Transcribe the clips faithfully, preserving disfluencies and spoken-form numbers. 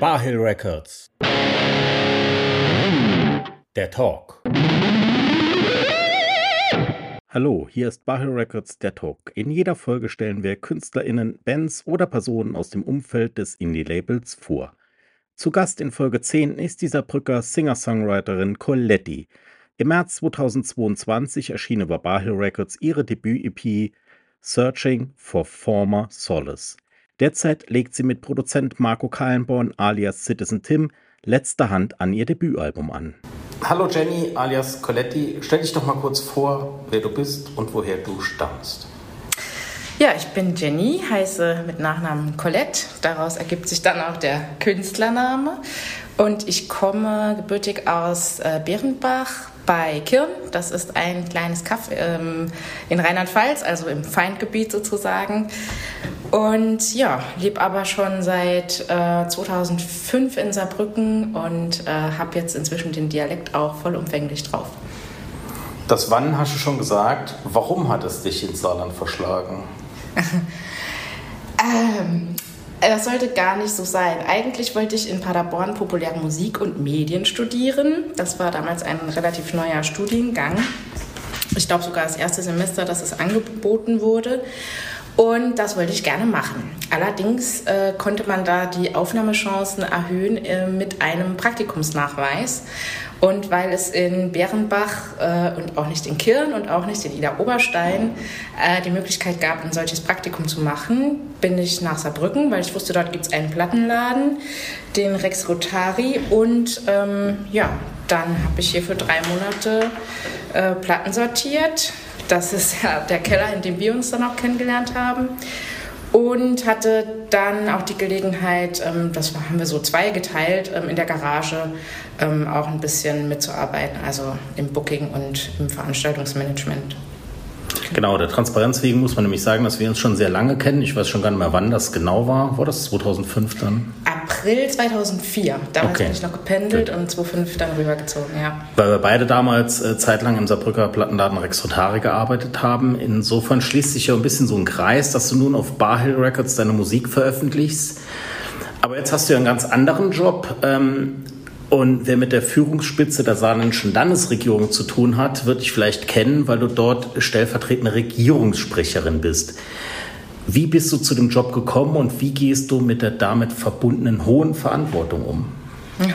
Barhill Records. Der Talk. Hallo, hier ist Barhill Records, der Talk. In jeder Folge stellen wir KünstlerInnen, Bands oder Personen aus dem Umfeld des Indie-Labels vor. Zu Gast in Folge zehn ist die Saarbrücker Singer-Songwriterin Coletti. Im März zweitausendzweiundzwanzig erschien über Barhill Records ihre Debüt-E P Searching for Former Solace. Derzeit legt sie mit Produzent Marco Kallenborn alias Citizen Tim letzter Hand an ihr Debütalbum an. Hallo Jenny alias Coletti, stell dich doch mal kurz vor, wer du bist und woher du stammst. Ja, ich bin Jenny, heiße mit Nachnamen Colette. Daraus ergibt sich dann auch der Künstlername. Und ich komme gebürtig aus äh, Bärenbach bei Kirn. Das ist ein kleines Kaff ähm, in Rheinland-Pfalz, also im Feindgebiet sozusagen. Und ja, lebe aber schon seit äh, zweitausendfünf in Saarbrücken und äh, habe jetzt inzwischen den Dialekt auch vollumfänglich drauf. Das Wann hast du schon gesagt. Warum hat es dich ins Saarland verschlagen? ähm, das sollte gar nicht so sein. Eigentlich wollte ich in Paderborn populäre Musik und Medien studieren. Das war damals ein relativ neuer Studiengang. Ich glaube sogar das erste Semester, dass es angeboten wurde. Und das wollte ich gerne machen. Allerdings äh, konnte man da die Aufnahmechancen erhöhen äh, mit einem Praktikumsnachweis. Und weil es in Bärenbach äh, und auch nicht in Kirn und auch nicht in Idar-Oberstein äh, die Möglichkeit gab, ein solches Praktikum zu machen, bin ich nach Saarbrücken, weil ich wusste, dort gibt es einen Plattenladen, den Rex Rotari. Und ähm, ja, dann habe ich hier für drei Monate äh, Platten sortiert. Das ist ja der Keller, in dem wir uns dann auch kennengelernt haben. Und hatte dann auch die Gelegenheit, ähm, das haben wir so zweigeteilt, ähm, in der Garage ähm, auch ein bisschen mitzuarbeiten, also im Booking und im Veranstaltungsmanagement. Genau, der Transparenz wegen muss man nämlich sagen, dass wir uns schon sehr lange kennen. Ich weiß schon gar nicht mehr, wann das genau war. War das zweitausendfünf dann? April zweitausendvier. Damals okay. bin ich noch gependelt und zweitausendfünf dann rübergezogen, ja. Weil wir beide damals äh, zeitlang im Saarbrücker Plattenladen Rex Rotari gearbeitet haben. Insofern schließt sich ja ein bisschen so ein Kreis, dass du nun auf Barhill Records deine Musik veröffentlichst. Aber jetzt hast du ja einen ganz anderen Job. Ähm, Und wer mit der Führungsspitze der saarländischen Landesregierung zu tun hat, wird dich vielleicht kennen, weil du dort stellvertretende Regierungssprecherin bist. Wie bist du zu dem Job gekommen und wie gehst du mit der damit verbundenen hohen Verantwortung um? Ja.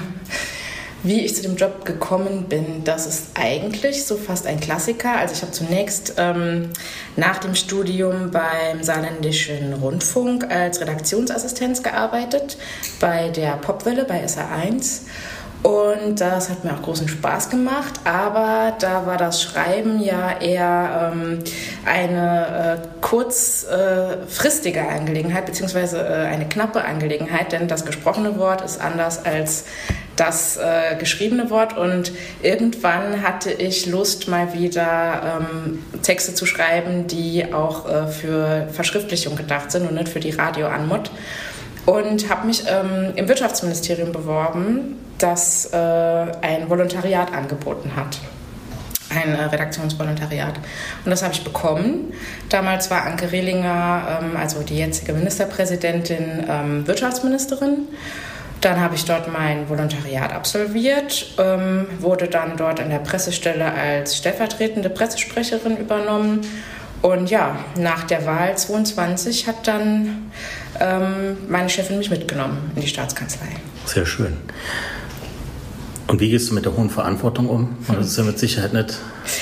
Wie ich zu dem Job gekommen bin, das ist eigentlich so fast ein Klassiker. Also ich habe zunächst ähm, nach dem Studium beim Saarländischen Rundfunk als Redaktionsassistenz gearbeitet, bei der Popwelle, bei S R eins. Und das hat mir auch großen Spaß gemacht, aber da war das Schreiben ja eher ähm, eine äh, kurzfristige äh, Angelegenheit, beziehungsweise äh, eine knappe Angelegenheit, denn das gesprochene Wort ist anders als das äh, geschriebene Wort. Und irgendwann hatte ich Lust, mal wieder ähm, Texte zu schreiben, die auch äh, für Verschriftlichung gedacht sind und nicht für die Radio-Anmod. Und habe mich ähm, im Wirtschaftsministerium beworben, das äh, ein Volontariat angeboten hat, ein äh, Redaktionsvolontariat. Und das habe ich bekommen. Damals war Anke Rehlinger, ähm, also die jetzige Ministerpräsidentin, ähm, Wirtschaftsministerin. Dann habe ich dort mein Volontariat absolviert, ähm, wurde dann dort in der Pressestelle als stellvertretende Pressesprecherin übernommen. Und ja, nach der Wahl zweiundzwanzig hat dann ähm, meine Chefin mich mitgenommen in die Staatskanzlei. Sehr schön. Und wie gehst du mit der hohen Verantwortung um? Das ist ja mit Sicherheit nicht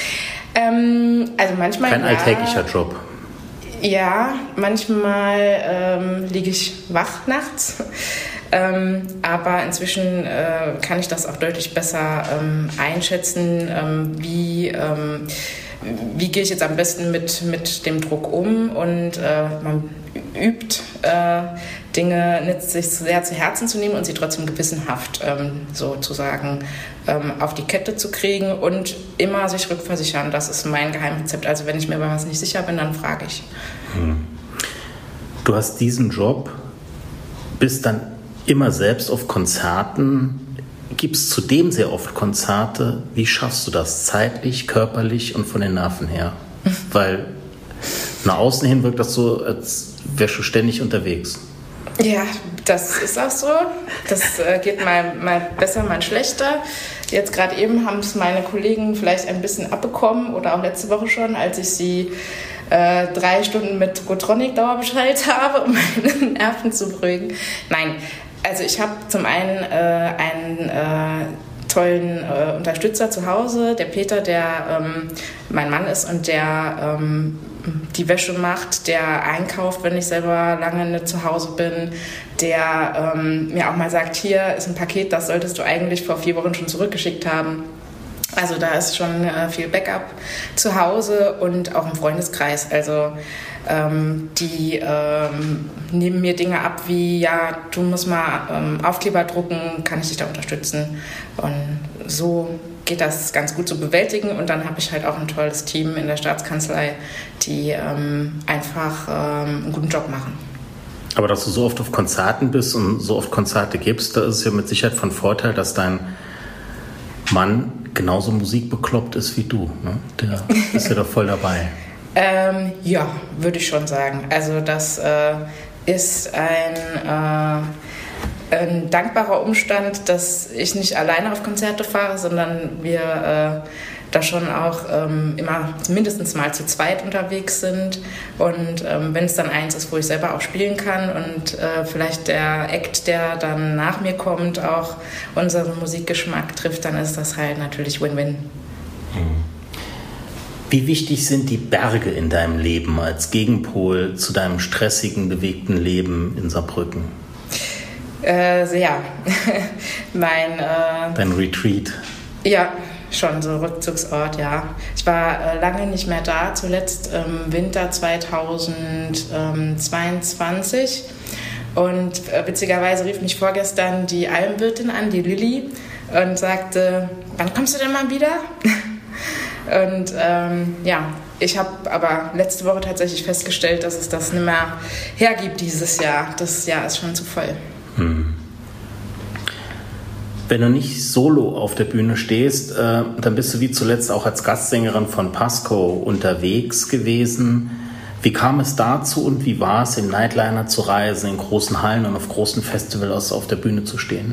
ähm, also manchmal kein ja, alltäglicher Job. Ja, manchmal ähm, liege ich wach nachts. Ähm, aber inzwischen äh, kann ich das auch deutlich besser ähm, einschätzen, ähm, wie... Ähm, Wie gehe ich jetzt am besten mit, mit dem Druck um? Und äh, man übt, äh, Dinge nicht sich sehr zu Herzen zu nehmen und sie trotzdem gewissenhaft ähm, sozusagen ähm, auf die Kette zu kriegen und immer sich rückversichern. Das ist mein Geheimrezept. Also wenn ich mir bei was nicht sicher bin, dann frage ich. Hm. Du hast diesen Job, bist dann immer selbst auf Konzerten. Gibst zudem sehr oft Konzerte. Wie schaffst du das zeitlich, körperlich und von den Nerven her? Weil nach außen hin wirkt das so, als wärst du ständig unterwegs. Ja, das ist auch so. Das äh, geht mal, mal besser, mal schlechter. Jetzt gerade eben haben es meine Kollegen vielleicht ein bisschen abbekommen oder auch letzte Woche schon, als ich sie äh, drei Stunden mit Gotronic dauerbeschallt habe, um meine Nerven zu beruhigen. Nein, also ich habe zum einen äh, einen äh, tollen äh, Unterstützer zu Hause, der Peter, der ähm, mein Mann ist und der ähm, die Wäsche macht, der einkauft, wenn ich selber lange nicht zu Hause bin, der ähm, mir auch mal sagt, hier ist ein Paket, das solltest du eigentlich vor vier Wochen schon zurückgeschickt haben. Also da ist schon äh, viel Backup zu Hause und auch im Freundeskreis. Also ähm, die ähm, nehmen mir Dinge ab wie, ja, du musst mal ähm, Aufkleber drucken, kann ich dich da unterstützen. Und so geht das ganz gut zu bewältigen. Und dann habe ich halt auch ein tolles Team in der Staatskanzlei, die ähm, einfach ähm, einen guten Job machen. Aber dass du so oft auf Konzerten bist und so oft Konzerte gibst, da ist es ja mit Sicherheit von Vorteil, dass dein Mann genauso musikbekloppt ist wie du. Ne? Der ist ja da voll dabei. ähm, ja, würde ich schon sagen. Also das äh, ist ein, äh, ein dankbarer Umstand, dass ich nicht alleine auf Konzerte fahre, sondern wir äh, da schon auch ähm, immer mindestens mal zu zweit unterwegs sind. Und ähm, wenn es dann eins ist, wo ich selber auch spielen kann und äh, vielleicht der Act, der dann nach mir kommt, auch unseren Musikgeschmack trifft, dann ist das halt natürlich Win-Win. Wie wichtig sind die Berge in deinem Leben als Gegenpol zu deinem stressigen, bewegten Leben in Saarbrücken? Äh, sehr. mein, äh, Dein Retreat? Ja, schon so Rückzugsort, ja. Ich war äh, lange nicht mehr da, zuletzt im Winter zweitausendzweiundzwanzig. Und äh, witzigerweise rief mich vorgestern die Almwirtin an, die Lilly, und sagte, wann kommst du denn mal wieder? Und ähm, ja, ich habe aber letzte Woche tatsächlich festgestellt, dass es das nicht mehr hergibt dieses Jahr. Das Jahr ist schon zu voll. Hm. Wenn du nicht solo auf der Bühne stehst, äh, dann bist du wie zuletzt auch als Gastsängerin von Pasco unterwegs gewesen. Wie kam es dazu und wie war es, im Nightliner zu reisen, in großen Hallen und auf großen Festivals auf der Bühne zu stehen?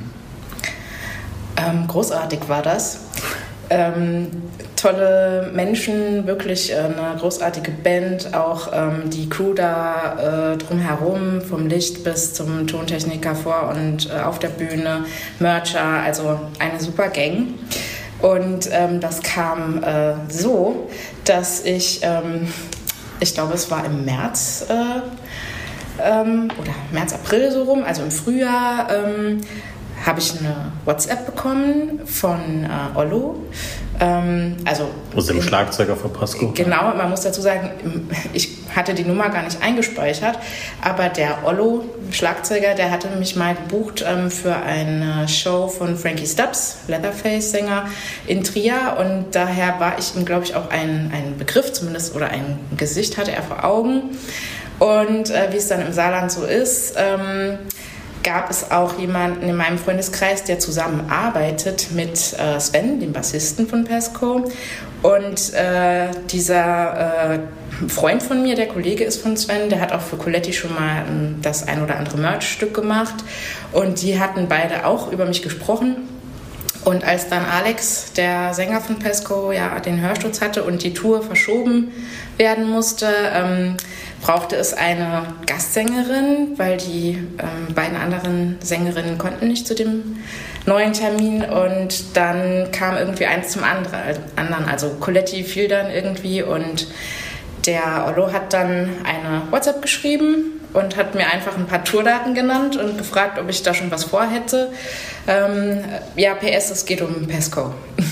Ähm, großartig war das. Ähm, tolle Menschen, wirklich äh, eine großartige Band, auch ähm, die Crew da äh, drumherum, vom Licht bis zum Tontechniker vor und äh, auf der Bühne, Mercher, also eine super Gang. Und ähm, das kam äh, so, dass ich, ähm, ich glaube es war im März äh, ähm, oder März, April so rum, also im Frühjahr, ähm, habe ich eine WhatsApp bekommen von äh, Ollo. Ähm, also aus dem Schlagzeuger von Pasco. Genau, man muss dazu sagen, ich hatte die Nummer gar nicht eingespeichert, aber der Ollo, Schlagzeuger, der hatte mich mal gebucht ähm, für eine Show von Frankie Stubbs, Leatherface-Sänger, in Trier, und daher war ich ihm, glaube ich, auch ein, ein Begriff zumindest oder ein Gesicht hatte er vor Augen. Und äh, wie es dann im Saarland so ist, ähm, gab es auch jemanden in meinem Freundeskreis, der zusammenarbeitet mit äh, Sven, dem Bassisten von Pasco. Und äh, dieser äh, Freund von mir, der Kollege ist von Sven, der hat auch für Coletti schon mal ähm, das ein oder andere Merch-Stück gemacht. Und die hatten beide auch über mich gesprochen. Und als dann Alex, der Sänger von Pasco, ja, den Hörsturz hatte und die Tour verschoben werden musste, ähm, brauchte es eine Gastsängerin, weil die ähm, beiden anderen Sängerinnen konnten nicht zu dem neuen Termin. Und dann kam irgendwie eins zum anderen. Also Coletti fiel dann irgendwie und der Ollo hat dann eine WhatsApp geschrieben und hat mir einfach ein paar Tourdaten genannt und gefragt, ob ich da schon was vorhätte. Ähm, ja, P S, es geht um Pasco.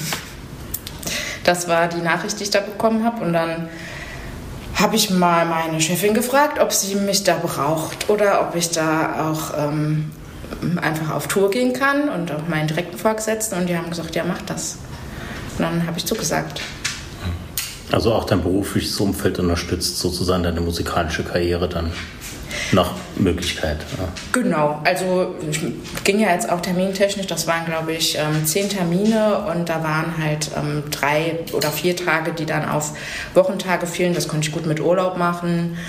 Das war die Nachricht, die ich da bekommen habe. Und dann habe ich mal meine Chefin gefragt, ob sie mich da braucht oder ob ich da auch ähm, einfach auf Tour gehen kann, und auch meinen direkten Vorgesetzten. Und die haben gesagt, ja, mach das. Und dann habe ich zugesagt. Also auch dein berufliches Umfeld unterstützt sozusagen deine musikalische Karriere dann nach Möglichkeit. Ja. Genau, also ging ja jetzt auch termintechnisch, das waren glaube ich ähm, zehn Termine, und da waren halt ähm, drei oder vier Tage, die dann auf Wochentage fielen. Das konnte ich gut mit Urlaub machen.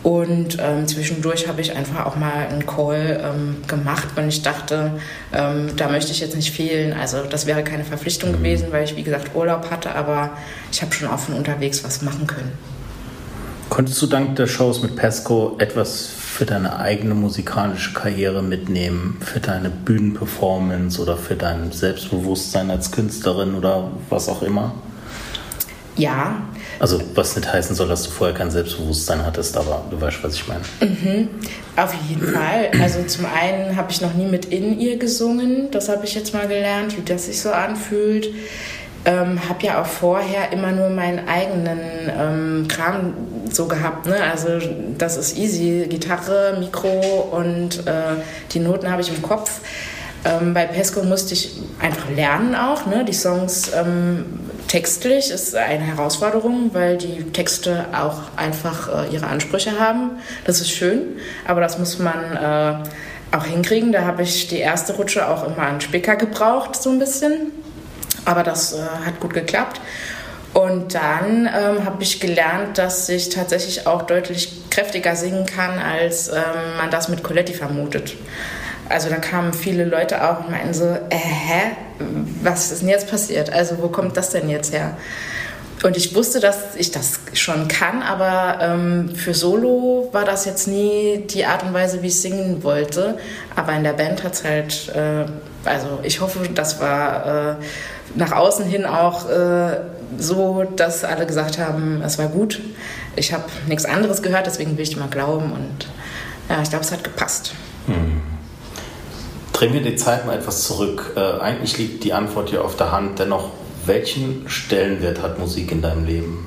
Und ähm, zwischendurch habe ich einfach auch mal einen Call ähm, gemacht, wenn ich dachte, ähm, da möchte ich jetzt nicht fehlen. Also das wäre keine Verpflichtung mhm. gewesen, weil ich, wie gesagt, Urlaub hatte, aber ich habe schon auch von unterwegs was machen können. Konntest du dank der Shows mit Pesco etwas für deine eigene musikalische Karriere mitnehmen, für deine Bühnenperformance oder für dein Selbstbewusstsein als Künstlerin oder was auch immer? Ja. Also was nicht heißen soll, dass du vorher kein Selbstbewusstsein hattest, aber du weißt, was ich meine. Mhm. Auf jeden Fall. Also zum einen habe ich noch nie mit In-Ear gesungen. Das habe ich jetzt mal gelernt, wie das sich so anfühlt. Ähm, habe ja auch vorher immer nur meinen eigenen ähm, Kram so gehabt. Ne? Also das ist easy. Gitarre, Mikro und äh, die Noten habe ich im Kopf. Ähm, bei Pesco musste ich einfach lernen auch. Ne? Die Songs ähm, textlich ist eine Herausforderung, weil die Texte auch einfach äh, ihre Ansprüche haben. Das ist schön, aber das muss man äh, auch hinkriegen. Da habe ich die erste Rutsche auch immer einen Spicker gebraucht, so ein bisschen. Aber das äh, hat gut geklappt. Und dann ähm, habe ich gelernt, dass ich tatsächlich auch deutlich kräftiger singen kann, als ähm, man das mit Coletti vermutet. Also da kamen viele Leute auch und meinten so, äh, hä, was ist denn jetzt passiert? Also wo kommt das denn jetzt her? Und ich wusste, dass ich das schon kann, aber ähm, für Solo war das jetzt nie die Art und Weise, wie ich singen wollte. Aber in der Band hat es halt, äh, also ich hoffe, das war äh, nach außen hin auch äh, so, dass alle gesagt haben, es war gut. Ich habe nichts anderes gehört, deswegen will ich mal glauben. Und ja, ich glaube, es hat gepasst. Hm. Drehen wir die Zeit mal etwas zurück. Äh, eigentlich liegt die Antwort hier auf der Hand. Dennoch, welchen Stellenwert hat Musik in deinem Leben?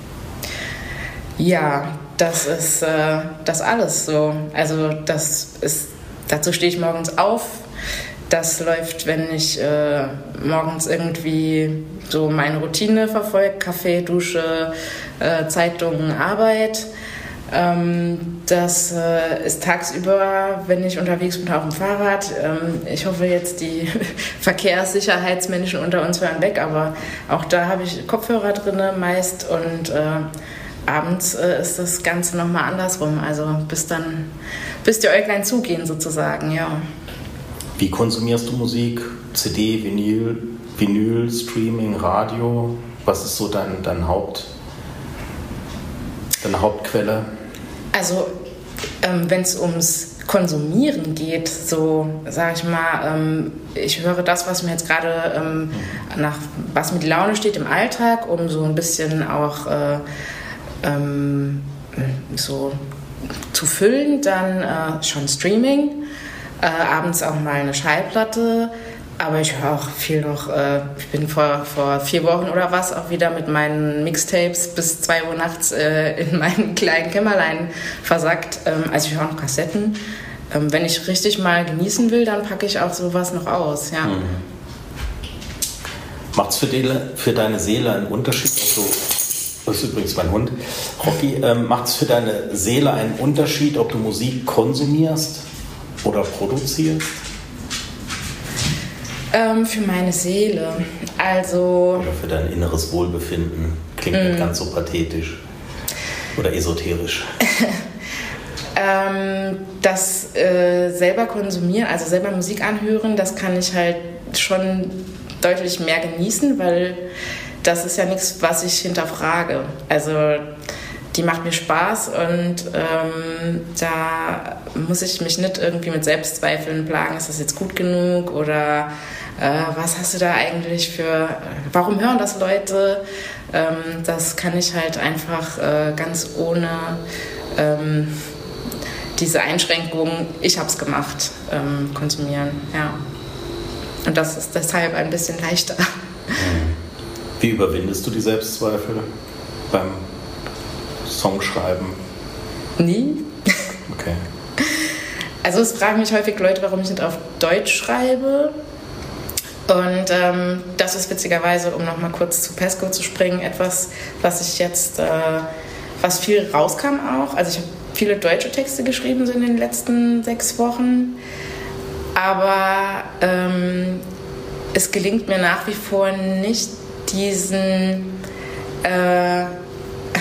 Ja, das ist äh, das alles so. Also das ist, dazu stehe ich morgens auf. Das läuft, wenn ich äh, morgens irgendwie so meine Routine verfolge. Kaffee, Dusche, äh, Zeitungen, Arbeit. Ähm, das äh, ist tagsüber, wenn ich unterwegs bin, auf dem Fahrrad. Ähm, ich hoffe jetzt, die Verkehrssicherheitsmenschen unter uns hören weg, aber auch da habe ich Kopfhörer drin meist und äh, abends äh, ist das Ganze nochmal andersrum. Also bis dann, bis die Äuglein zugehen sozusagen, ja. Wie konsumierst du Musik? C D, Vinyl, Vinyl, Streaming, Radio? Was ist so dein, dein Haupt, deine Hauptquelle? Also, ähm, wenn es ums Konsumieren geht, so sage ich mal, ähm, ich höre das, was mir jetzt gerade ähm, nach, was mir die Laune steht im Alltag, um so ein bisschen auch äh, ähm, so zu füllen, dann äh, schon Streaming, äh, abends auch mal eine Schallplatte. Aber ich höre auch viel noch, äh, ich bin vor, vor vier Wochen oder was auch wieder mit meinen Mixtapes bis zwei Uhr nachts äh, in meinem kleinen Kämmerlein versackt. Ähm, also ich höre noch Kassetten. Ähm, wenn ich richtig mal genießen will, dann packe ich auch sowas noch aus, ja. Mhm. Macht es für, für deine Seele einen Unterschied? So, das ist übrigens mein Hund, Rocky. Ähm, Macht es für deine Seele einen Unterschied, ob du Musik konsumierst oder produzierst? Ähm, für meine Seele, also... Oder für dein inneres Wohlbefinden. Klingt mm. nicht ganz so pathetisch oder esoterisch. ähm, das äh, selber konsumieren, also selber Musik anhören, das kann ich halt schon deutlich mehr genießen, weil das ist ja nichts, was ich hinterfrage. Also die macht mir Spaß und ähm, da muss ich mich nicht irgendwie mit Selbstzweifeln plagen, ist das jetzt gut genug oder äh, was hast du da eigentlich für, warum hören das Leute? Ähm, das kann ich halt einfach äh, ganz ohne ähm, diese Einschränkung, ich hab's gemacht, ähm, konsumieren, ja. Und das ist deshalb ein bisschen leichter. Wie überwindest du die Selbstzweifel beim Songschreiben? Nie. Okay. Also es fragen mich häufig Leute, warum ich nicht auf Deutsch schreibe. Und ähm, das ist witzigerweise, um nochmal kurz zu Pesco zu springen, etwas, was ich jetzt, äh, was viel rauskam auch. Also ich habe viele deutsche Texte geschrieben so in den letzten sechs Wochen. Aber ähm, es gelingt mir nach wie vor nicht, diesen... Äh,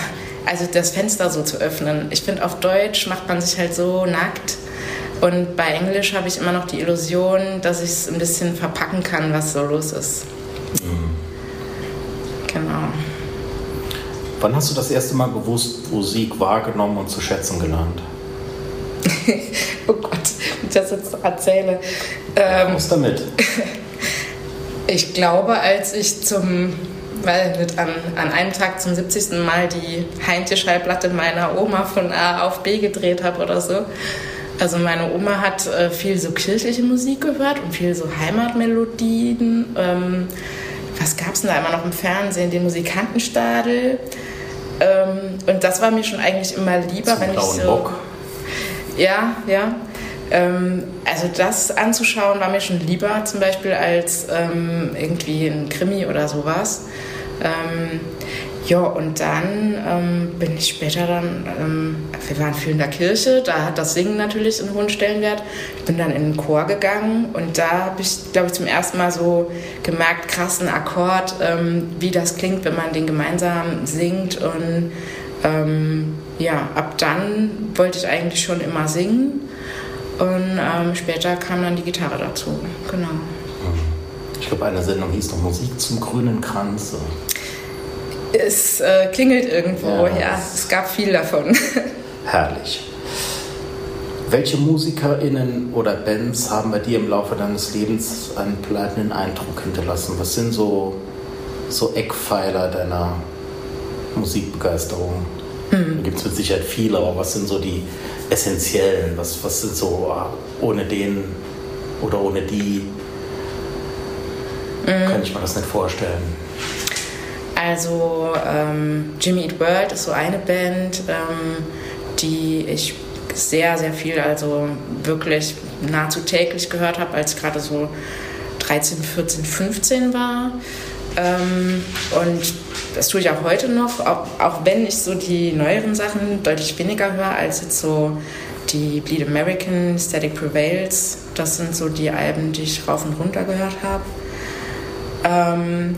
also das Fenster so zu öffnen. Ich finde, auf Deutsch macht man sich halt so nackt. Und bei Englisch habe ich immer noch die Illusion, dass ich es ein bisschen verpacken kann, was so los ist. Mhm. Genau. Wann hast du das erste Mal bewusst Musik wahrgenommen und zu schätzen gelernt? Oh Gott, wenn ich das jetzt erzähle. Ähm, Was damit? Ich glaube, als ich zum, weil mit an, an einem Tag zum siebzigsten Mal die Heintje-Schallplatte meiner Oma von A auf B gedreht habe oder so. Also meine Oma hat äh, viel so kirchliche Musik gehört und viel so Heimatmelodien. Ähm, was gab es denn da immer noch im Fernsehen? Den Musikantenstadel. Ähm, und das war mir schon eigentlich immer lieber, Zum wenn ich so... Bock. Ja, ja. Ähm, also das anzuschauen war mir schon lieber zum Beispiel als ähm, irgendwie ein Krimi oder sowas. Ähm, ja, und dann ähm, bin ich später dann, ähm, wir waren viel in der Kirche, da hat das Singen natürlich einen hohen Stellenwert. Ich bin dann in den Chor gegangen und da habe ich, glaube ich, zum ersten Mal so gemerkt, krass, ein Akkord, ähm, wie das klingt, wenn man den gemeinsam singt. Und ähm, ja, ab dann wollte ich eigentlich schon immer singen und ähm, später kam dann die Gitarre dazu, genau. Ich glaube, eine Sendung hieß noch Musik zum grünen Kranz. Es äh, klingelt irgendwo, ja, ja, es gab viel davon. Herrlich. Welche MusikerInnen oder Bands haben bei dir im Laufe deines Lebens einen bleibenden Eindruck hinterlassen? Was sind so, so Eckpfeiler deiner Musikbegeisterung? Hm. Da gibt es mit Sicherheit viele, aber was sind so die essentiellen? Was, was sind so, ohne den oder ohne die, hm. kann ich mir das nicht vorstellen. Also ähm, Jimmy Eat World ist so eine Band, ähm, die ich sehr, sehr viel, also wirklich nahezu täglich gehört habe, als ich gerade so dreizehn, vierzehn, fünfzehn war. Ähm, und das tue ich auch heute noch, auch, auch wenn ich so die neueren Sachen deutlich weniger höre als jetzt so die Bleed American, Static Prevails. Das sind so die Alben, die ich rauf und runter gehört habe. Ähm,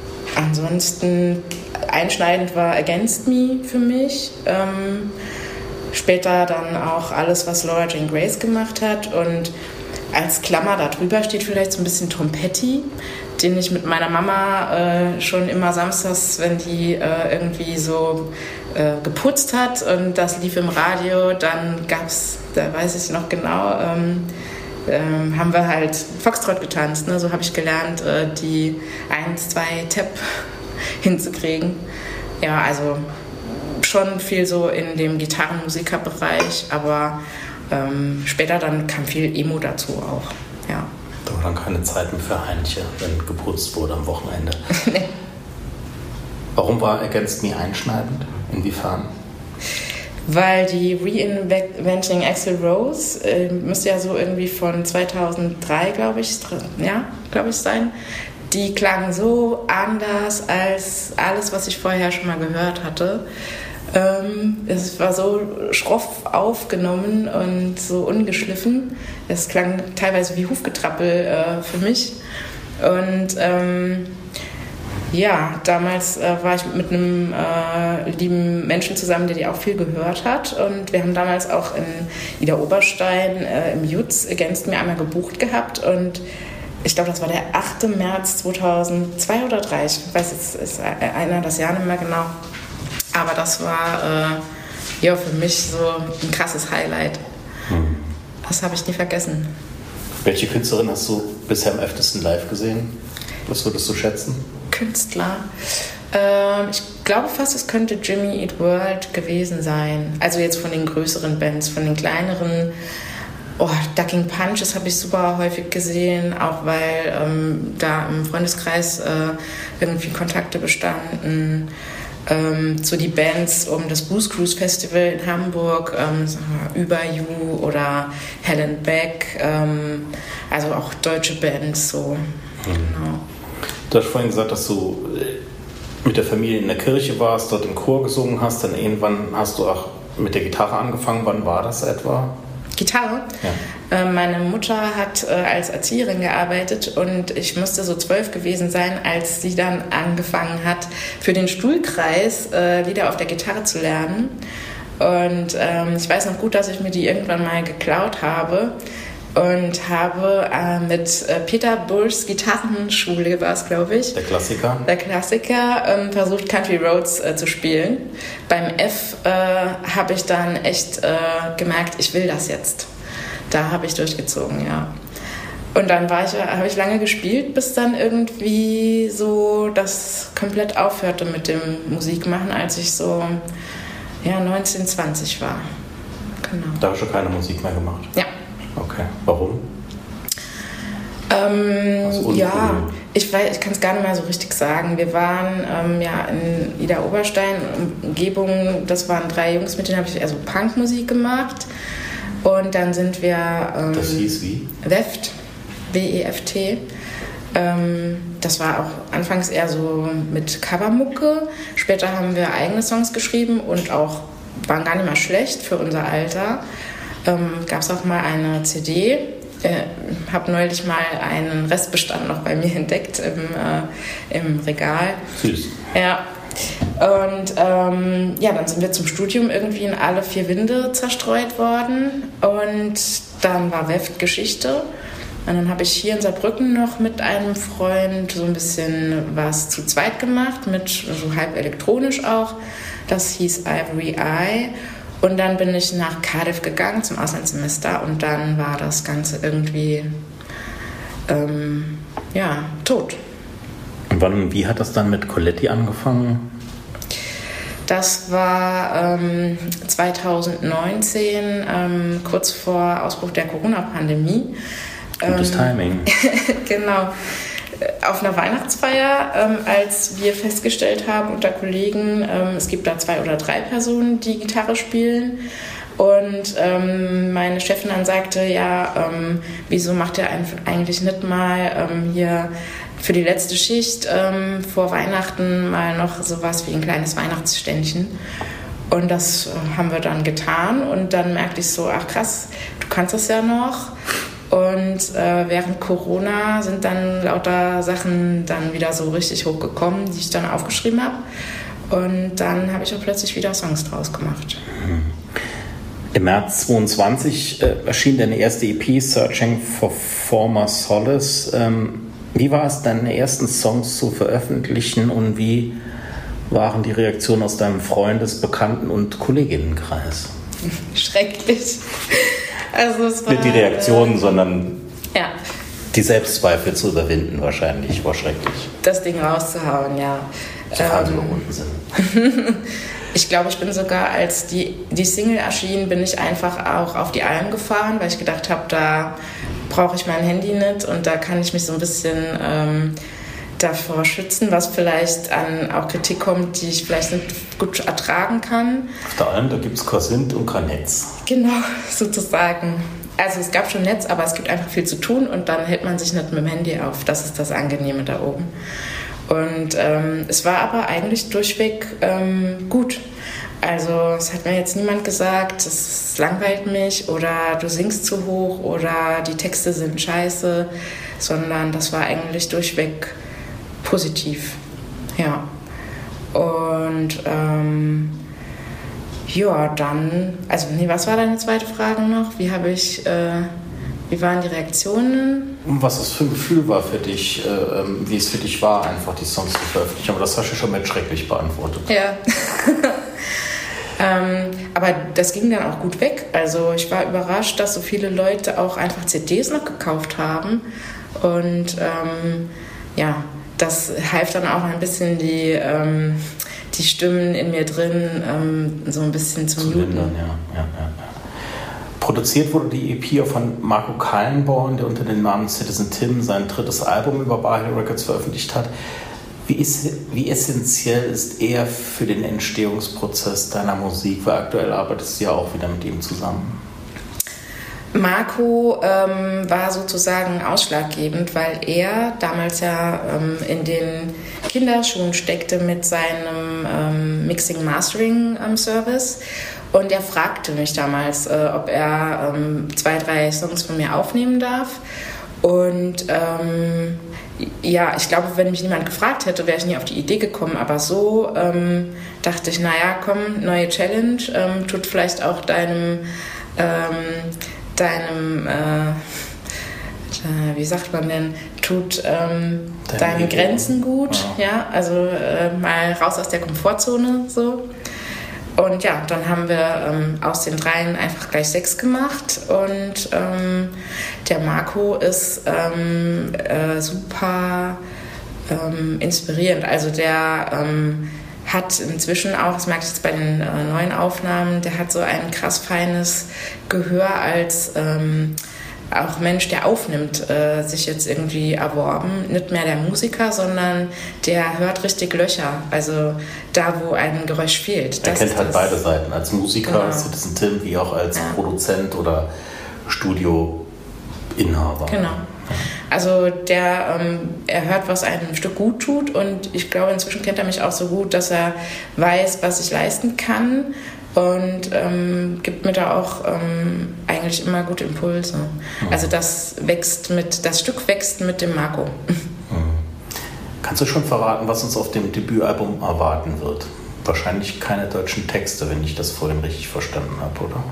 ansonsten einschneidend war Against Me für mich. Ähm, später dann auch alles, was Laura Jane Grace gemacht hat. Und als Klammer darüber steht vielleicht so ein bisschen Tom Petty, den ich mit meiner Mama äh, schon immer samstags, wenn die äh, irgendwie so äh, geputzt hat und das lief im Radio, dann gab es, da weiß ich noch genau, ähm, ähm, haben wir halt Foxtrot getanzt. Ne? So habe ich gelernt, äh, die eins, zwei Tap hinzukriegen. Ja, also schon viel so in dem Gitarrenmusikerbereich, aber ähm, später dann kam viel Emo dazu auch, ja. Da war dann keine Zeit mehr für Heintje, wenn geputzt wurde am Wochenende. Nee. Warum war Against Me einschneidend? Inwiefern? Weil die Reinventing Axl Rose äh, müsste ja so irgendwie von zweitausenddrei, glaube ich, ja, glaube ich sein. Die klang so anders als alles, was ich vorher schon mal gehört hatte. Ähm, es war so schroff aufgenommen und so ungeschliffen. Es klang teilweise wie Hufgetrappel äh, für mich. Und ähm, ja, damals äh, war ich mit einem äh, lieben Menschen zusammen, der die auch viel gehört hat. Und wir haben damals auch in Ida Oberstein äh, im Jutz Against Me einmal gebucht gehabt. Und ich glaube, das war der achte März zweitausendzwei oder zweitausenddrei. Ich weiß jetzt, ist einer das Jahr nicht mehr genau. Aber das war äh, ja für mich so ein krasses Highlight. Hm. Das habe ich nie vergessen. Welche Künstlerin hast du bisher am öftesten live gesehen? Was würdest du schätzen? Künstler. Ähm, ich glaube fast, es könnte Jimmy Eat World gewesen sein. Also jetzt von den größeren Bands, von den kleineren. Oh, Ducking Punch, das habe ich super häufig gesehen, auch weil ähm, da im Freundeskreis äh, irgendwie Kontakte bestanden. Ähm, zu die Bands um das Blues Cruise Festival in Hamburg, ähm, Über You oder Helen Beck, ähm, also auch deutsche Bands. So. Mhm. Genau. Du hast vorhin gesagt, dass du mit der Familie in der Kirche warst, dort im Chor gesungen hast, dann irgendwann hast du auch mit der Gitarre angefangen. Wann war das etwa? Gitarre. Ja. Äh, meine Mutter hat äh, als Erzieherin gearbeitet und ich musste so zwölf gewesen sein, als sie dann angefangen hat, für den Stuhlkreis äh, Lieder auf der Gitarre zu lernen. Und ähm, ich weiß noch gut, dass ich mir die irgendwann mal geklaut habe. Und habe äh, mit äh, Peter Burrs Gitarrenschule, war es, glaube ich. Der Klassiker. Der Klassiker, ähm, versucht Country Roads äh, zu spielen. Beim F äh, habe ich dann echt äh, gemerkt, ich will das jetzt. Da habe ich durchgezogen, ja. Und dann war ich, habe ich lange gespielt, bis dann irgendwie so das komplett aufhörte mit dem Musikmachen, als ich so ja, neunzehn, zwanzig war. Genau. Da hast du keine Musik mehr gemacht? Ja. Okay, warum? Ähm, ja, ich weiß, ich kann es gar nicht mehr so richtig sagen. Wir waren ähm, ja in Ida Oberstein, Umgebung, das waren drei Jungs, mit denen habe ich eher so Punkmusik gemacht. Und dann sind wir... Ähm, das hieß wie? Weft, W E F T. Ähm, das war auch anfangs eher so mit Covermucke. Später haben wir eigene Songs geschrieben und auch waren gar nicht mal schlecht für unser Alter. Ähm, gab es auch mal eine C D. Äh, habe neulich mal einen Restbestand noch bei mir entdeckt im, äh, im Regal. Süß. Ja. Und ähm, ja, dann sind wir zum Studium irgendwie in alle vier Winde zerstreut worden. Und dann war Weft Geschichte. Und dann habe ich hier in Saarbrücken noch mit einem Freund so ein bisschen was zu zweit gemacht, mit so halb elektronisch auch. Das hieß Ivory Eye. Und dann bin ich nach Cardiff gegangen zum Auslandssemester und dann war das Ganze irgendwie ähm, ja, tot. Und wann, wie hat das dann mit Coletti angefangen? Das war ähm, zwanzig neunzehn, ähm, kurz vor Ausbruch der Corona-Pandemie. Gutes ähm, Timing. Genau. Auf einer Weihnachtsfeier, ähm, als wir festgestellt haben unter Kollegen, ähm, es gibt da zwei oder drei Personen, die Gitarre spielen. Und ähm, meine Chefin dann sagte, ja, ähm, wieso macht ihr eigentlich nicht mal ähm, hier für die letzte Schicht ähm, vor Weihnachten mal noch sowas wie ein kleines Weihnachtsständchen. Und das äh, haben wir dann getan. Und dann merkte ich so, ach krass, du kannst das ja noch. Und äh, während Corona sind dann lauter Sachen dann wieder so richtig hochgekommen, die ich dann aufgeschrieben habe. Und dann habe ich auch plötzlich wieder Songs draus gemacht. Im März zweiundzwanzig äh, erschien deine erste E P, Searching for Former Solace. Ähm, wie war es, deine ersten Songs zu veröffentlichen und wie waren die Reaktionen aus deinem Freundes-, Bekannten- und Kolleginnenkreis? Schrecklich. Also es war, Nicht die Reaktionen, äh, sondern ja. die Selbstzweifel zu überwinden wahrscheinlich. War schrecklich. Das Ding rauszuhauen, ja. Sofern sie überwunden sind. Ich glaube, ich bin sogar, als die, die Single erschien, bin ich einfach auch auf die Alm gefahren, weil ich gedacht habe, da brauche ich mein Handy nicht und da kann ich mich so ein bisschen ähm, davor schützen, was vielleicht an auch Kritik kommt, die ich vielleicht nicht gut ertragen kann. Auf der Alm, da gibt es kein Sint und kein Netz. Genau, sozusagen. Also es gab schon Netz, aber es gibt einfach viel zu tun und dann hält man sich nicht mit dem Handy auf. Das ist das Angenehme da oben. Und ähm, es war aber eigentlich durchweg ähm, gut. Also es hat mir jetzt niemand gesagt, es langweilt mich oder du singst zu hoch oder die Texte sind scheiße, sondern das war eigentlich durchweg positiv. Ja. Und ähm, ja, dann, also nee, was war deine zweite Frage noch? Wie habe ich, äh, wie waren die Reaktionen? Was das für ein Gefühl war für dich, äh, wie es für dich war, einfach die Songs zu veröffentlichen. Aber das hast du schon mit schrecklich beantwortet. Ja. ähm, aber das ging dann auch gut weg. Also ich war überrascht, dass so viele Leute auch einfach C Ds noch gekauft haben. Und ähm, ja, das half dann auch ein bisschen die, ähm, die Stimmen in mir drin ähm, so ein bisschen zu muten. Ja, ja, ja, ja. Produziert wurde die E P von Marco Kallenborn, der unter dem Namen Citizen Tim sein drittes Album über Bar Hill Records veröffentlicht hat. Wie, ist, wie essentiell ist er für den Entstehungsprozess deiner Musik? Weil aktuell arbeitest du ja auch wieder mit ihm zusammen. Marco ähm, war sozusagen ausschlaggebend, weil er damals ja ähm, in den Kinderschuhen steckte mit seinem ähm, Mixing-Mastering-Service. Und er fragte mich damals, äh, ob er ähm, zwei, drei Songs von mir aufnehmen darf. Und ähm, ja, ich glaube, wenn mich niemand gefragt hätte, wäre ich nie auf die Idee gekommen. Aber so ähm, dachte ich, naja, komm, neue Challenge, ähm, tut vielleicht auch deinem, ähm, deinem äh, wie sagt man denn, tut ähm, deinen Grenzen gut, ja, ja also äh, mal raus aus der Komfortzone so. Und ja, dann haben wir ähm, aus den dreien einfach gleich sechs gemacht und ähm, der Marco ist ähm, äh, super ähm, inspirierend. Also der ähm, hat inzwischen auch, das merke ich jetzt bei den äh, neuen Aufnahmen, der hat so ein krass feines Gehör als ähm, auch Mensch, der aufnimmt, äh, sich jetzt irgendwie erworben. Nicht mehr der Musiker, sondern der hört richtig Löcher. Also da, wo ein Geräusch fehlt. Er kennt halt das, beide Seiten. Als Musiker, genau. Citizen Tim, wie auch als ja. Produzent oder Studioinhaber. Genau. Also der, ähm, er hört, was einem Stück gut tut und ich glaube, inzwischen kennt er mich auch so gut, dass er weiß, was ich leisten kann. Und ähm, gibt mir da auch ähm, eigentlich immer gute Impulse. Mhm. Also das wächst mit, das Stück wächst mit dem Marco. Mhm. Kannst du schon verraten, was uns auf dem Debütalbum erwarten wird? Wahrscheinlich keine deutschen Texte, wenn ich das vorhin richtig verstanden habe, oder?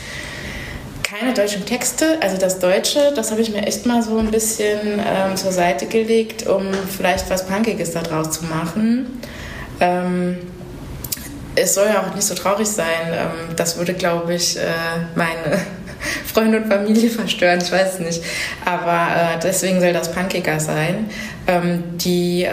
Keine deutschen Texte, also das Deutsche, das habe ich mir echt mal so ein bisschen ähm, zur Seite gelegt, um vielleicht was Punkiges da draus zu machen. Ähm, Es soll ja auch nicht so traurig sein. Das würde, glaube ich, meine Freunde und Familie verstören. Ich weiß es nicht. Aber deswegen soll das punkiger sein. Die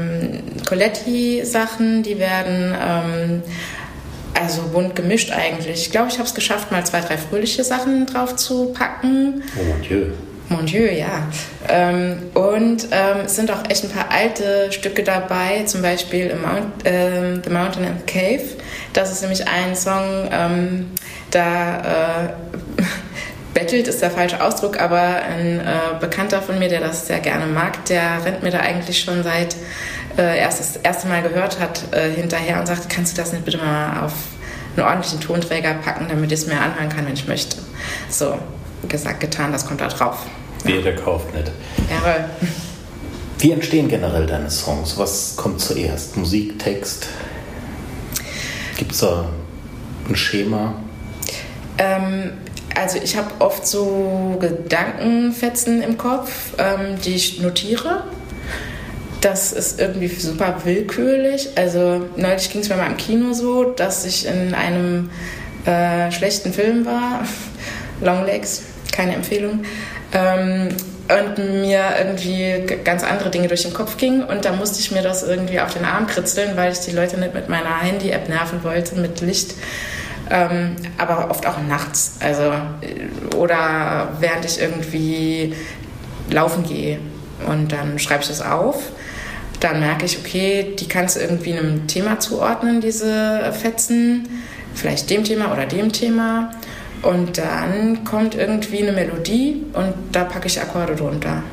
Coletti-Sachen, die werden also bunt gemischt eigentlich. Ich glaube, ich habe es geschafft, mal zwei, drei fröhliche Sachen drauf zu packen. Oh mon Dieu. Mon Dieu, ja. Ähm, und ähm, es sind auch echt ein paar alte Stücke dabei, zum Beispiel Mount, äh, The Mountain and the Cave. Das ist nämlich ein Song, ähm, da äh, bettelt ist der falsche Ausdruck, aber ein äh, Bekannter von mir, der das sehr gerne mag, der rennt mir da eigentlich schon seit äh, erst das erste Mal gehört hat, äh, hinterher und sagt, kannst du das nicht bitte mal auf einen ordentlichen Tonträger packen, damit ich es mir anhören kann, wenn ich möchte. So, gesagt, getan, das kommt da drauf. Wer der kauft nicht. Jawohl. Wie entstehen generell deine Songs? Was kommt zuerst? Musik, Text? Gibt es da ein Schema? Ähm, also ich habe oft so Gedankenfetzen im Kopf, ähm, die ich notiere. Das ist irgendwie super willkürlich. Also neulich ging es mir mal im Kino so, dass ich in einem äh, schlechten Film war. Longlegs, keine Empfehlung. Ähm, und mir irgendwie ganz andere Dinge durch den Kopf gingen und da musste ich mir das irgendwie auf den Arm kritzeln, weil ich die Leute nicht mit meiner Handy-App nerven wollte, mit Licht, ähm, aber oft auch nachts, also oder während ich irgendwie laufen gehe und dann schreibe ich das auf, dann merke ich, okay, die kannst du irgendwie einem Thema zuordnen, diese Fetzen, vielleicht dem Thema oder dem Thema. Und dann kommt irgendwie eine Melodie und da packe ich Akkorde drunter.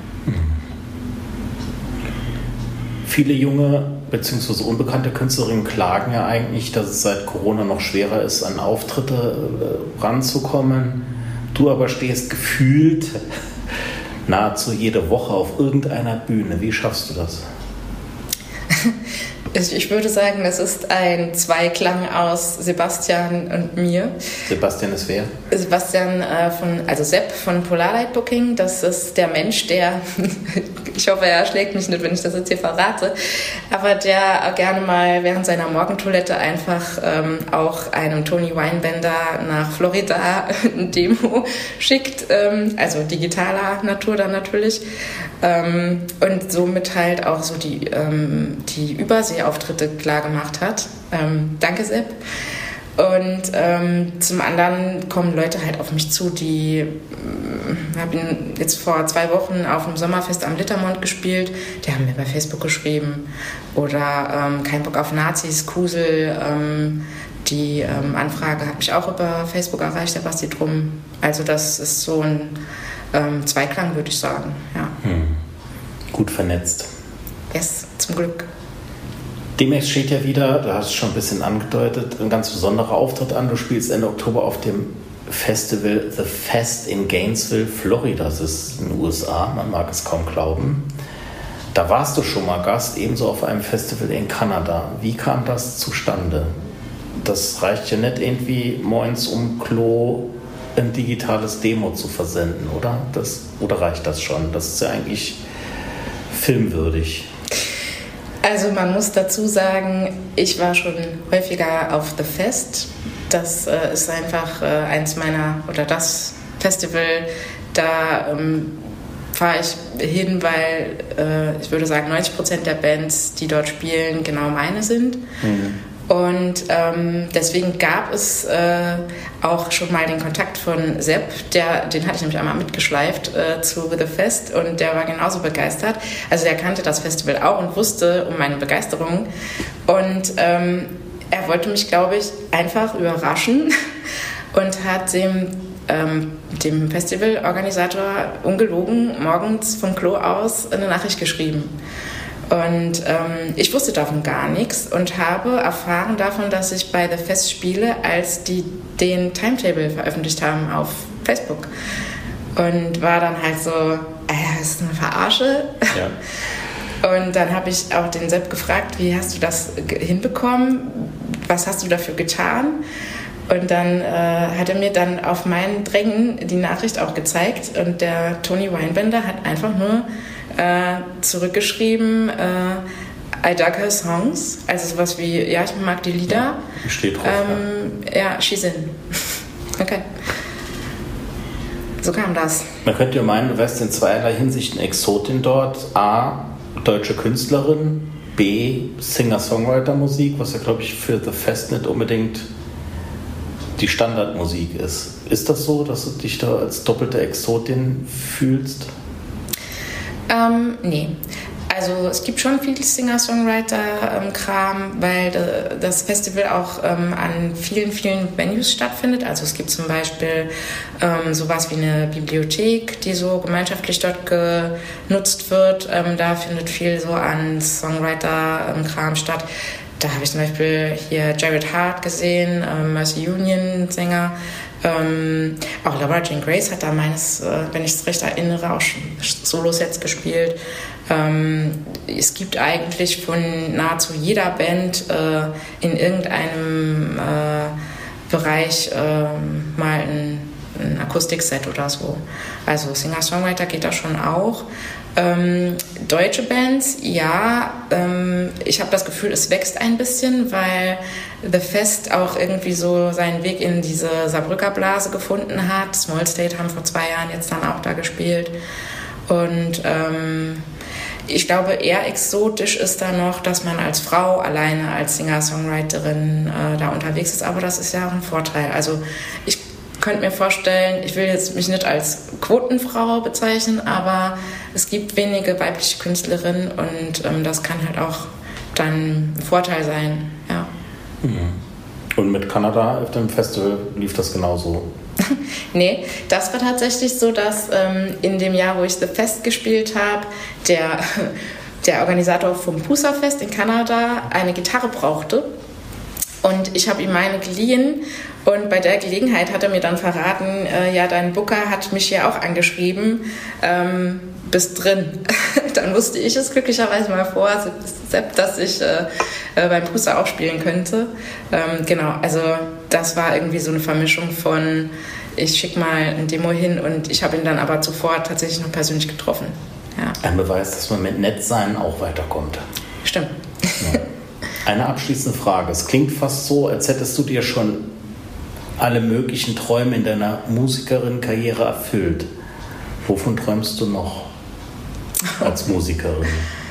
Viele junge bzw. unbekannte Künstlerinnen klagen ja eigentlich, dass es seit Corona noch schwerer ist, an Auftritte äh, ranzukommen. Du aber stehst gefühlt nahezu jede Woche auf irgendeiner Bühne. Wie schaffst du das? Ich würde sagen, das ist ein Zweiklang aus Sebastian und mir. Sebastian ist wer? Sebastian äh, von, also Sepp von Polarlight Booking. Das ist der Mensch, der, ich hoffe, er erschlägt mich nicht, wenn ich das jetzt hier verrate, aber der gerne mal während seiner Morgentoilette einfach ähm, auch einem Tony Weinbender nach Florida eine Demo schickt, ähm, also digitaler Natur dann natürlich. Ähm, und somit halt auch so die, ähm, die Überseeauftritte klar gemacht hat. Ähm, danke, Sepp. Und ähm, zum anderen kommen Leute halt auf mich zu, die, ich äh, habe ihn jetzt vor zwei Wochen auf dem Sommerfest am Littermond gespielt, die haben mir bei Facebook geschrieben. Oder ähm, kein Bock auf Nazis, Kusel, ähm, die ähm, Anfrage hat mich auch über Facebook erreicht, der Basti Drum. Also das ist so ein ähm, Zweiklang, würde ich sagen, ja. Hm. Gut vernetzt. Yes, zum Glück. Demnächst steht ja wieder, du hast es schon ein bisschen angedeutet, ein ganz besonderer Auftritt an. Du spielst Ende Oktober auf dem Festival The Fest in Gainesville, Florida. Das ist in den U S A, man mag es kaum glauben. Da warst du schon mal Gast, ebenso auf einem Festival in Kanada. Wie kam das zustande? Das reicht ja nicht irgendwie moins um Klo ein digitales Demo zu versenden, oder? Das, oder reicht das schon? Das ist ja eigentlich filmwürdig. Also man muss dazu sagen, ich war schon häufiger auf The Fest. Das äh, ist einfach äh, eins meiner, oder das Festival, da ähm, fahre ich hin, weil äh, ich würde sagen, neunzig Prozent der Bands, die dort spielen, genau meine sind. Mhm. Und ähm, deswegen gab es äh, auch schon mal den Kontakt von Sepp, der, den hatte ich nämlich einmal mitgeschleift äh, zu The Fest und der war genauso begeistert. Also der kannte das Festival auch und wusste um meine Begeisterung. Und ähm, er wollte mich, glaube ich, einfach überraschen und hat dem, ähm, dem Festivalorganisator ungelogen morgens vom Klo aus eine Nachricht geschrieben. Und ähm, ich wusste davon gar nichts und habe erfahren davon, dass ich bei The Fest spiele, als die den Timetable veröffentlicht haben auf Facebook. Und war dann halt so, äh, das ist eine Verarsche. Ja. Und dann habe ich auch den Sepp gefragt, wie hast du das hinbekommen? Was hast du dafür getan? Und dann äh, hat er mir dann auf meinen Drängen die Nachricht auch gezeigt. Und der Tony Weinbender hat einfach nur äh, zurückgeschrieben, äh, I dug her songs. Also sowas wie, ja, ich mag die Lieder. Ja, steht drauf. Ähm, ja. ja, she's in. Okay. So kam das. Man könnte ja meinen, du wärst in zweierlei Hinsicht eine Exotin dort. A, deutsche Künstlerin. B, Singer-Songwriter-Musik, was ja, glaube ich, für The Fest nicht unbedingt die Standardmusik ist. Ist das so, dass du dich da als doppelte Exotin fühlst? Ähm, nee. Also es gibt schon viel Singer-Songwriter-Kram, weil das Festival auch ähm, an vielen, vielen Venues stattfindet. Also es gibt zum Beispiel ähm, sowas wie eine Bibliothek, die so gemeinschaftlich dort genutzt wird. Ähm, da findet viel so an Songwriter-Kram statt. Da habe ich zum Beispiel hier Jared Hart gesehen, ähm, Mercy Union Sänger. Ähm, auch Laura Jane Grace hat da meines, äh, wenn ich es recht erinnere, auch schon Solo-Sets gespielt. Ähm, es gibt eigentlich von nahezu jeder Band äh, in irgendeinem äh, Bereich äh, mal ein, ein Akustikset oder so. Also Singer-Songwriter geht da schon auch. Ähm, deutsche Bands, ja, ähm, ich habe das Gefühl, es wächst ein bisschen, weil The Fest auch irgendwie so seinen Weg in diese Saarbrücker Blase gefunden hat. Small State haben vor zwei Jahren jetzt dann auch da gespielt. Und ähm, ich glaube, eher exotisch ist da noch, dass man als Frau alleine als Singer-Songwriterin äh, da unterwegs ist, aber das ist ja auch ein Vorteil. Also ich könnte mir vorstellen, ich will jetzt mich nicht als Quotenfrau bezeichnen, aber es gibt wenige weibliche Künstlerinnen und ähm, das kann halt auch dann ein Vorteil sein, ja. Und mit Kanada auf dem Festival lief das genauso? Nee, das war tatsächlich so, dass ähm, in dem Jahr, wo ich The Fest gespielt habe, der, der Organisator vom Pusa Fest in Kanada eine Gitarre brauchte. Und ich habe ihm meine geliehen und bei der Gelegenheit hat er mir dann verraten, äh, ja, dein Booker hat mich ja auch angeschrieben, ähm, bist drin. Dann wusste ich es glücklicherweise mal vor, Sepp, dass ich äh, äh, beim Pusa auch spielen könnte. Ähm, genau, also das war irgendwie so eine Vermischung von, ich schicke mal ein Demo hin und ich habe ihn dann aber zuvor tatsächlich noch persönlich getroffen. Ja. Ein Beweis, dass man mit Nettsein auch weiterkommt. Stimmt. Ja. Eine abschließende Frage. Es klingt fast so, als hättest du dir schon alle möglichen Träume in deiner Musikerin-Karriere erfüllt. Wovon träumst du noch als Musikerin?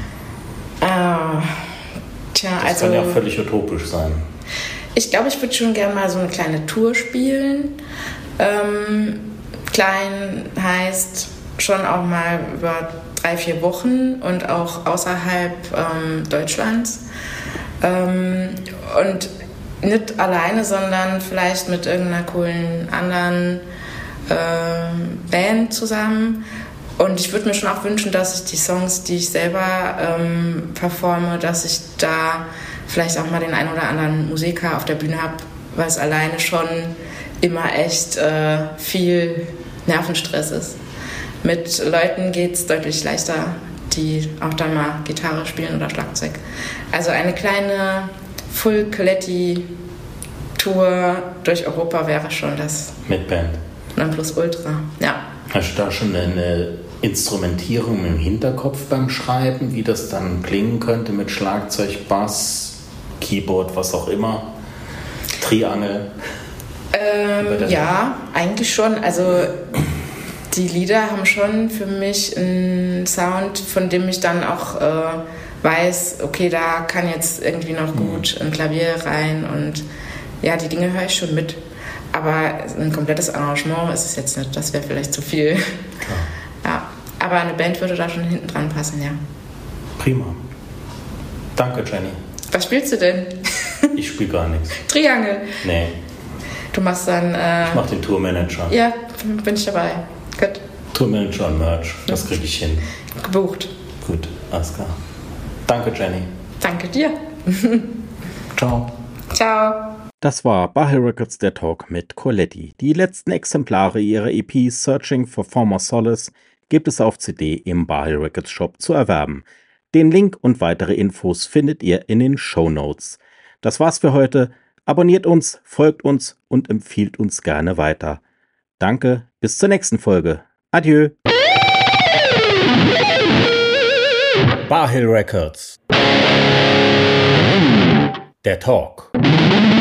Ah, tja, das also, kann ja völlig utopisch sein. Ich glaube, ich würde schon gerne mal so eine kleine Tour spielen. Ähm, klein heißt schon auch mal über drei, vier Wochen und auch außerhalb ähm, Deutschlands. Ähm, und nicht alleine, sondern vielleicht mit irgendeiner coolen anderen ähm, Band zusammen. Und ich würde mir schon auch wünschen, dass ich die Songs, die ich selber ähm, performe, dass ich da vielleicht auch mal den einen oder anderen Musiker auf der Bühne habe, weil es alleine schon immer echt äh, viel Nervenstress ist. Mit Leuten geht es deutlich leichter, die auch dann mal Gitarre spielen oder Schlagzeug. Also eine kleine Full-Coletti-Tour durch Europa wäre schon das. Mit Band. Nonplusultra, ja. Hast du da schon eine Instrumentierung im Hinterkopf beim Schreiben, wie das dann klingen könnte mit Schlagzeug, Bass, Keyboard, was auch immer, Triangel? Ähm, ja, eigentlich schon. Also die Lieder haben schon für mich einen Sound, von dem ich dann auch äh, weiß, okay, da kann jetzt irgendwie noch gut ein Klavier rein und ja, die Dinge höre ich schon mit. Aber ein komplettes Arrangement ist es jetzt nicht, das wäre vielleicht zu viel. Klar. Ja, aber eine Band würde da schon hinten dran passen, ja. Prima. Danke, Jenny. Was spielst du denn? Ich spiele gar nichts. Triangel? Nee. Du machst dann... Äh, ich mach den Tourmanager. Ja, bin ich dabei. Gut. Tourmanager und Merch, das kriege ich hin. Gebucht. Gut, alles klar. Danke, Jenny. Danke dir. Ciao. Ciao. Das war Bar Hill Records, der Talk mit Coletti. Die letzten Exemplare ihrer E P Searching for Former Solace gibt es auf C D im Bar Hill Records Shop zu erwerben. Den Link und weitere Infos findet ihr in den Shownotes. Das war's für heute. Abonniert uns, folgt uns und empfiehlt uns gerne weiter. Danke, bis zur nächsten Folge. Adieu. Bar Hill Records. Der Talk.